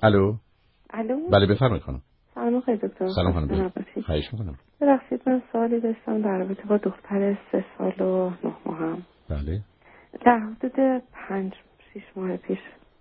الو. الو. بله بفرمایید خانم. سلام آقای دکتر. سلام خانم. خواهش می‌کنم. ببخشید من سوالی داشتم در رابطه با دختر 3 سال و 9 ماهم. بله. در حدود 5-6 ماه پیش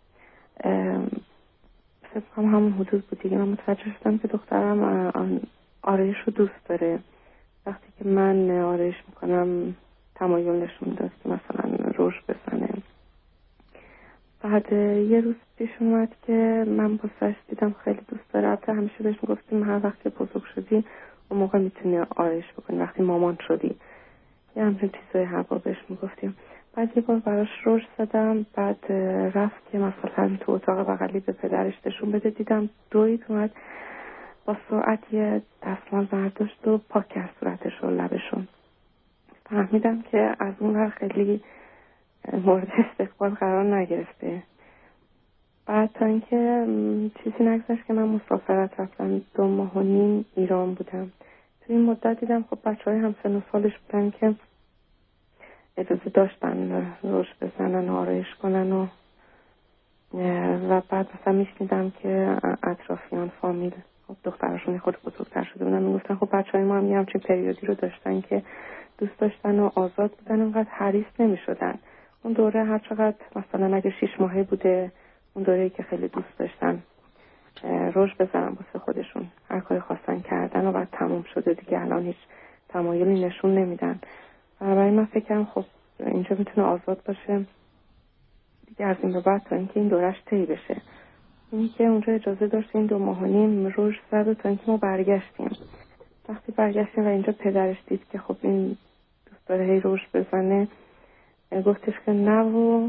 فکر کنم همون حدود بود دیگه، من متوجه شدم که دخترم آرایش رو دوست داره. وقتی که من آرایش میکنم تمایل نشون داد که مثلا روش بزنه. بعد یه روز پیش اومد که من باسش دیدم خیلی دوست داره. البته همیشه بهش میگفتیم هر وقت که بزرگ شدی اون موقع میتونی آرایش بکنی، وقتی مامان شدی یه همچین چیزای هر بار بهش میگفتیم. بعد یه بار براش روش زدم، بعد رفت که مثلا تو اتاق بغلی به پدرش نشون بده، دیدم دوید اومد با سرعت یه دستمال برداشت و پاک کرد صورتش و لبشون. فهمیدم که از اون خیلی مورد استقبال قرار نگرفته. بعد تا اینکه چیزی نگذشت که من مسافرت رفتم 2 ماه و نیم ایران بودم. تو این مدت دیدم خب بچه‌های همسن و سالش بودن که اجازه داشتن روش بزنن و آرایش کنن و بعد مثلا میشنیدم که اطرافیان فامیل خب دخترشون خود بزرگتر شده بودن میگفتن خب بچه‌های ما هم یه همچین پریودی رو داشتن که دوست داشتن و آزاد بودن، اونقدر حریص نمی‌شدن. اون دوره هر چقدر مثلا اگه 6 ماهه بوده اون دوره‌ای که خیلی دوست داشتن روش بزنن واسه خودشون، هر کاری خواستن کردن و بعد تموم شده دیگه، الان هیچ تمایلی نشون نمیدن. برای من فکرم خب اینجا میتونه آزاد باشه دیگه از این به بعد تا اینکه این دورش طی بشه. این که اونجا اجازه داشت این 2 ماه و نیم روش زد و تا اینکه ما برگشتیم. وقتی برگشتیم و اینجا پدرش دید که خب این دوست داره هی روش بزنه، گفتش که نه و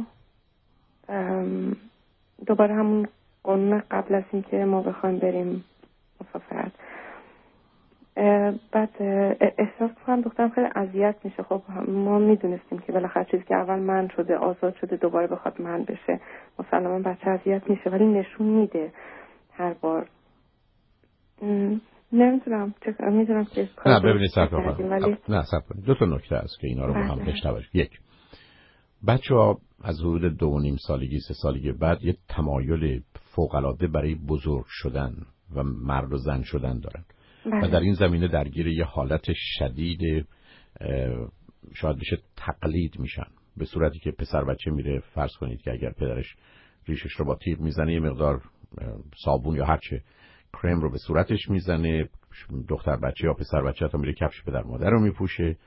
دوباره همون قانون قبل از این که ما بخوایم بریم مسافرت. بعد احساس کنم دخترم خیلی اذیت میشه. خب ما میدونستیم که بالاخره چیزی که اول من شده آزاد شده دوباره بخواد من بشه مسلما بچه اذیت میشه، ولی نشون میده هر بار. نمیدونم میدونم که نه ببینید صرف ولی نه صرف کنید. 2 تا نکته است که اینا رو با هم بشنوید. یک، بچه‌ها از حدود 2.5 سالگی 3 سالگی بعد یه تمایل فوق‌العاده برای بزرگ شدن و مرد و زن شدن دارن و در این زمینه درگیر یه حالت شدید شاید بشه تقلید میشن، به صورتی که پسر بچه میره فرض کنید که اگر پدرش ریشش رو با تیغ میزنه یه مقدار صابون یا هرچه کرم رو به صورتش میزنه، دختر بچه یا پسر بچه تا میره کفش پدر مادر رو میپوشه،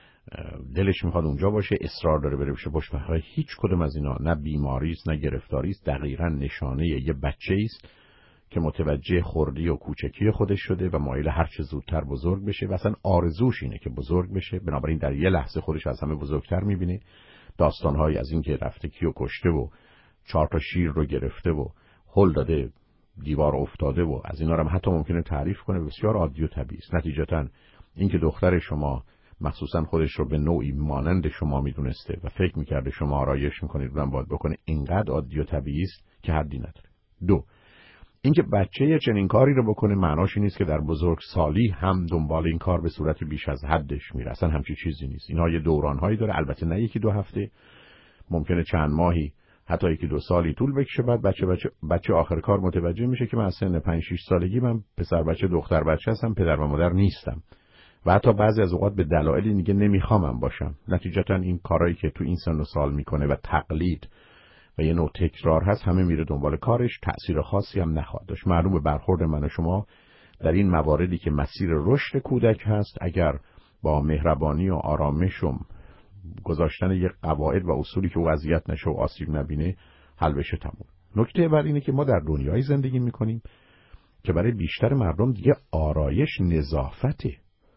دلش میخواد اونجا باشه، اصرار داره بره بشه پشت پرده. هیچ کدوم از اینا نه بیماری است نه گرفتاری است، دقیقاً نشانه یه بچه‌ای است که متوجه خردی و کوچکی خودش شده و مایل هر چه زودتر بزرگ بشه و اصلا آرزوش اینه که بزرگ بشه. بنابراین در یه لحظه خودش از همه بزرگتر میبینه. داستان‌های از این که رفته کیو کشته و 4 تا شیر رو گرفته و هل داده دیوار افتاده و از اینا رو هم حتی ممکنه تعریف کنه، بسیار عادی و طبیعی است. نتیجتاً اینکه دختر شما مخصوصا خودش رو به نوعی مانند شما میدونسته و فکر میکرده شما آرایش میکنید اونم باید بکنه، اینقدر عادی و طبیعی است که حدی نداره. 2، اینکه بچه چنین کاری رو بکنه معناش این نیست که در بزرگسالی هم دنبال این کار به صورت بیش از حدش میره. اصلا همچین چیزی نیست. اینا یه دورانهایی داره، البته نه 1-2 هفته، ممکنه چند ماهی حتی 1-2 سالی طول بکشه. بعد بچه آخر کار متوجه میشه که من از سن 5-6 سالگی من پسر بچه دختر بچه هستم، پدر و مادر نیستم و حتی بعضی از اوقات به دلایلی دیگه نمیخوامم باشم. نتیجتا این کارهایی که تو این سن و سال میکنه و تقلید و یه نوع تکرار هست، همه میره دنبال کارش، تأثیر خاصی هم نخواهد داشت. معلومه برخورد من و شما در این مواردی که مسیر رشد کودک هست اگر با مهربانی و آرامش و گذاشتن یک قواعد و اصولی که او اذیت نشه و آسیب نبینه حل بشه تموم. نکته بعد اینه که ما در دنیایی زندگی میکنیم که برای بیشتر مردم دیگه آرایش نظافته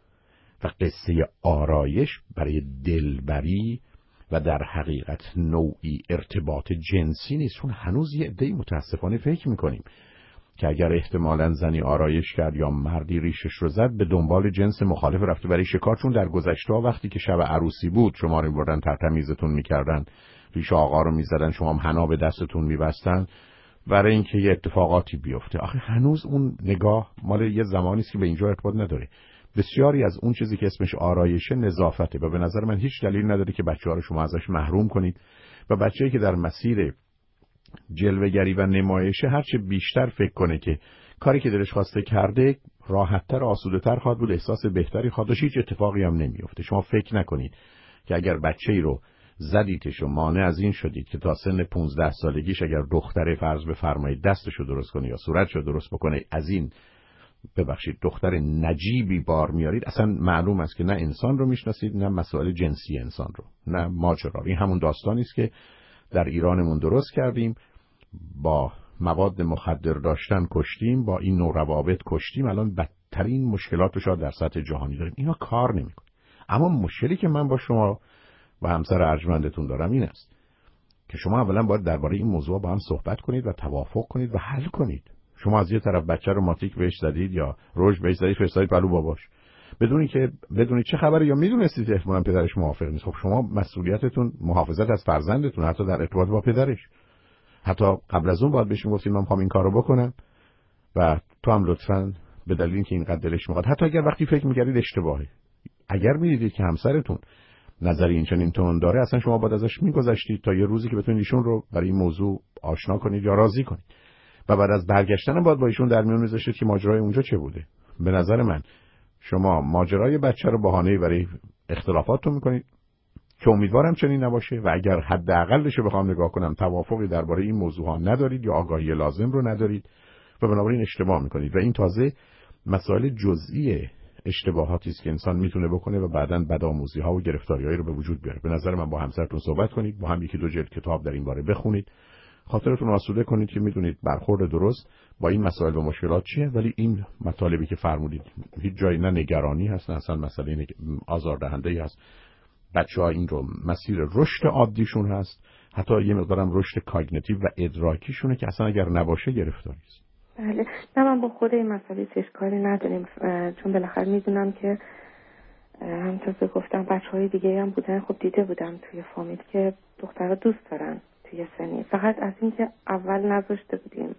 و قصه آرایش برای دلبری و در حقیقت نوعی ارتباط جنسی نیست. چون هنوز یه عده‌ای متاسفانه فکر میکنیم که اگر احتمالاً زنی آرایش کرد یا مردی ریشش رو زد به دنبال جنس مخالف رفته برای شکار. چون در گذشته وقتی که شب عروسی بود شما رو بردن ترتمیزتون میکردن، ریش آقا رو میزدن، شما هم حنا به دستتون میبستن برای اینکه یه اتفاقاتی بیفته. آخه هنوز اون نگاه مال یه زمانی است که به اینجا ارتباط نداره. بسیاری از اون چیزی که اسمش آرایشه نظافته و به نظر من هیچ دلیل نداره که بچه‌ها رو شما ازش محروم کنید و بچه‌ای که در مسیر جلوه‌گری و نمایشه هرچه بیشتر فکر کنه که کاری که دلش خواسته کرده راحت‌تر و آسوده‌تر خواهد بود، احساس بهتری خواهد داشت، هیچ اتفاقی هم نمیفته. شما فکر نکنید که اگر بچه‌ای رو زدیدش و مانع از این شدید که تا سن 15 سالگیش اگر دختره فرض بفرمایید دستشو درست کنه یا صورتشو درست بکنه از این دختر نجیبی بار میارید، اصلا معلوم است که نه انسان رو میشناسید نه مسائل جنسی انسان رو، نه ماجرا. این همون داستانی است که در ایرانمون درست کردیم، با مواد مخدر داشتن کشتیم، با این نوع روابط کشتیم، الان بدترین مشکلات رو شاید در سطح جهانی داریم. اینا کار نمیکنه. اما مشکلی که من با شما و همسر ارجمندتون دارم این است که شما اولا باید درباره این موضوع با هم صحبت کنید و توافق کنید و حل کنید. شما از یه طرف بچه رو ماتیک بهش زدید یا روش بهش زدید فرستادید پلو باباش بدونی که بدونید چه خبره یا میدونستید احتمالاً پدرش موافق نیست. خب شما مسئولیتتون محافظت از فرزندتون، حتی در ارتباط با پدرش. حتی قبل از اون باید بهش گفتید من می‌خوام این کارو بکنم و تو هم لطفاً به دلیل اینکه اینقدر دلش می‌خواد، حتی اگر وقتی فکر می‌کردید اشتباهه، اگر می‌دیدید که همسرتون نظری این چنین تون داره، اصلا شما باید ازش می‌گذشتید تا یه روزی که بتونید ایشون رو برای این موضوع آشنا کنید یا راضی کنید و بعد از برگشتن باید با ایشون در میون می‌ذاشتید که ماجرای اونجا چه بوده. به نظر من شما ماجرای بچه رو بهانه‌ای برای اختلافاتتون می‌کنید که امیدوارم چنین نباشه و اگر حداقلش رو بخوام نگاه کنم توافقی درباره این موضوعها ندارید یا آگاهی لازم رو ندارید و بنابراین اشتباه می‌کنید و این تازه مسائل جزئی اشتباهاتی است که انسان میتونه بکنه و بعداً بدآموزی‌ها و گرفتاری‌هایی رو به وجود بیاره. به نظر من با همسرتون صحبت کنید، با هم یکی دو جلد کتاب در این باره بخونید، خاطرتون آسوده کنید که میدونید برخورد درست با این مسائل و مشکلات چیه، ولی این مطالبی که فرمودید هیچ جایی نه نگرانی هست نه اصلا مسئله آزاردهنده‌ای هست. بچه‌ها این رو مسیر رشد عادیشون هست، حتی یه مقدارم رشد کاگنیتیو و ادراکیشونه که اصلا اگر نباشه گرفتاری است. بله، نه من با خود این مسئله اشکالی نداریم، چون بالاخره میدونم که همونطور که گفتم بچه‌های دیگه هم بودن، خب دیده بودم توی فامیل که دخترها دوست دارن توی سنی، فقط از اینکه اول نذاشته بودیم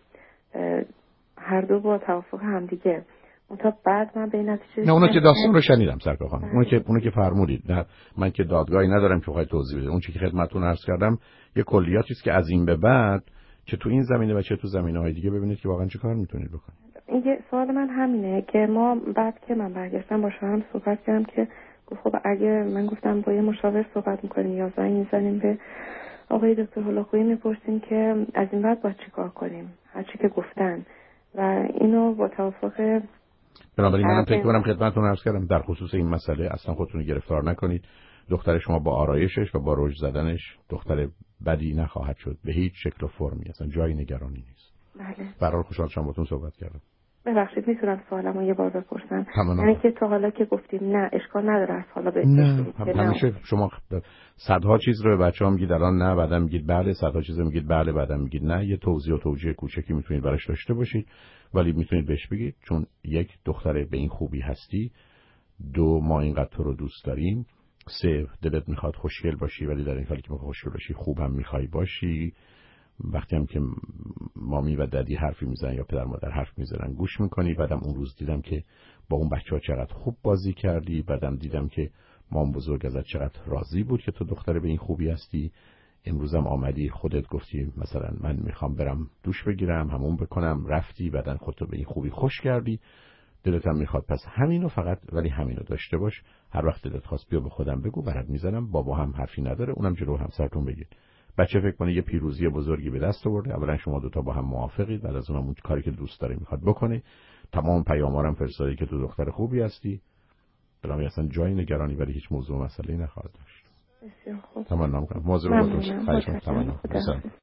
هر دو با توافق همدیگه، تا بعد من به این نتیجه نه اونو که داستان رو شنیدم سرکار خانم، اونو که فرمودید، نه من که دادگاهی ندارم که بخوام توضیح بدم. اون چیزی که خدمتتون عرض کردم یه کلیاتی است که از این به بعد چه تو این زمینه و چه تو زمینه‌های دیگه ببینید که واقعا چه کار میتونید بکنید. این سوال من همینه که ما بعد که من برگشتم با شوهرم صحبت کردم که گفت خب اگه من گفتم با یه مشاور صحبت می‌کنیم یا زنگ می‌زنیم به آقای دکتر هولاکویی می‌پرسیم که از این بعد باید چیکار کنیم، هر چی که گفتن و اینو با توافق. بنابراین منم فکر کنم خدمتتون عرض کردم در خصوص این مسئله اصلا خودتون گرفتار نکنید. دختر شما با آرایشش و با رشد زدنش دختر بدی نخواهد شد به هیچ شکل و فرمی، اصلا جای نگرانی نیست. بله. برای خوشحال شدم باهاتون صحبت کردم. ببخشید میتونم سوالمو یه بار بپرسم؟ یعنی که تا حالا که گفتیم نه اشکال نداره از حالا به همیشه شما صدها چیز رو به بچه‌ها میگید الان نه، بعدم میگید بله، صدها چیز رو میگید بله، بعدم میگید نه. یه توضیح و توجیه کوچکی میتونید براش داشته باشید، ولی میتونید بهش بگید چون یک دختر به این خوبی هستی، دو ما اینقدر تو رو دوست داریم، سه دلت میخواد خوشگل باشی ولی در این حالی که میخوای خوشگل باشی خوب هم میخوای باشی. وقتی هم که مامی و ددی حرفی میزنن یا پدر مادر حرف میزنن گوش میکنی. بعدم اون روز دیدم که با اون بچه‌ها چقدر خوب بازی کردی، بعدم دیدم که مام بزرگ ازت چقدر راضی بود که تو دختر به این خوبی هستی. امروزم آمدی خودت گفتی مثلا من میخوام برم دوش بگیرم، همون بکنم، رفتی، بعدن خودتو به این خوبی خوش کردی، دلت هم میخواد پس همینو فقط ولی همینو داشته باش. هر وقت دلت خواست بیا به خودم بگو، برات میزنم. بابا هم حرفی نداره، اونم جلو همسرتون بگید. بچه فکر کنه یه پیروزی بزرگی به دست آورده، اولا شما دوتا با هم موافقید، بعد از اونم اون کاری که دوست داره میخواد بکنه. تمام پیامارم فرستادی که تو دختر خوبی هستی، بنابراین اصلا جای نگرانی ولی هیچ موضوع مسئله‌ای نخواهد داشت. بسیار خوب. تمام میکنم. موضوع رو خواهش می‌کنم.